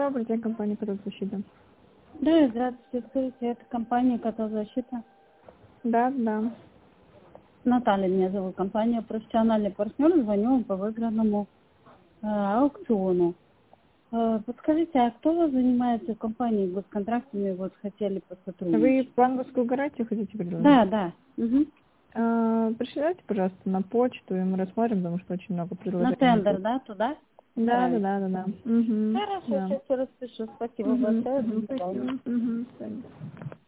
Добрый день, компания «Катозащита». Да, здравствуйте, скажите, это компания «Катозащита». Да, да. Наталья меня зовут, компания «Профессиональный партнер», звоню вам по выигранному аукциону. Подскажите, а кто у вас занимается в компании госконтрактами, вот хотели посотрудничать? Вы банковскую гарантию хотите предложить? Да, да. Угу. Пришлите, пожалуйста, на почту, и мы рассмотрим, потому что очень много На предложений. тендер, да, туда? Да. Отправить? Угу. Хорошо, Да. сейчас я распишу. Спасибо большое, до свидания. Спасибо. Спасибо.